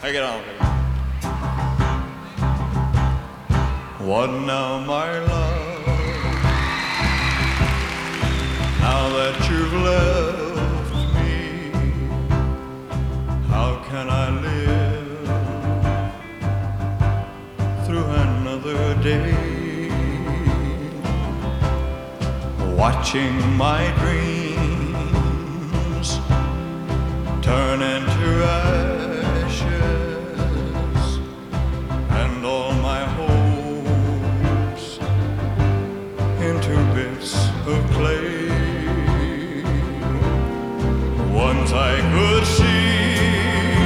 Take it on. What now, my love? Now that you've left me, how can I live through another day, watching my dreams turn into ashes and all my hopes into bits of clay? Once I could see,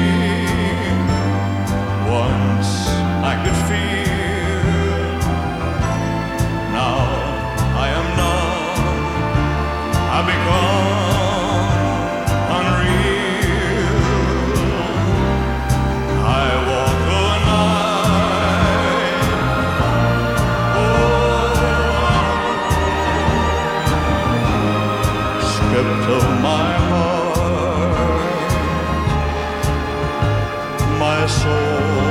once I could feel, now I am numb, I become unreal. I walk the night, stripped of my heart, my soul.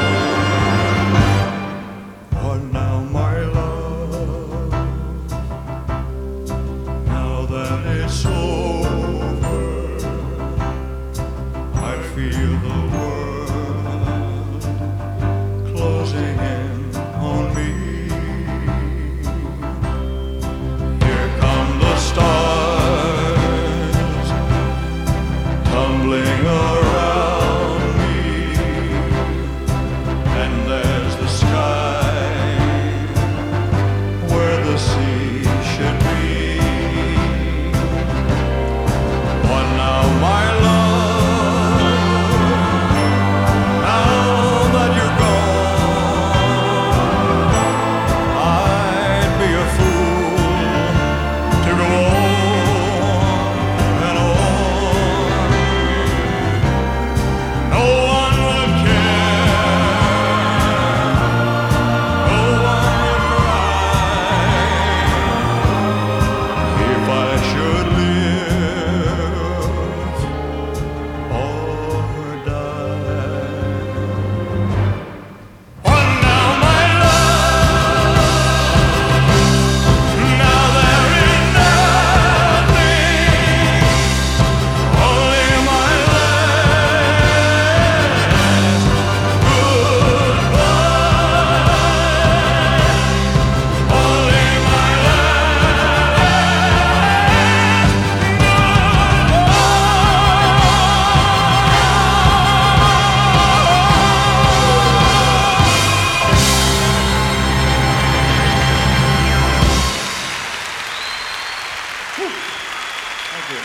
What now, my love? Now that it's over, I feel the world closing in on me. Here come the stars tumbling around me, and there's the sky where the sea should be. What now, my love? Now that you're gone, I'd be a fool to go on and on. No one would care, no one would cry if I should live or die. What now, my love? Now there is nothing, only my last goodbye, only my Thank you.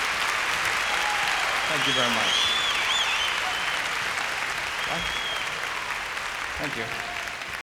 Thank you very much. Thank you.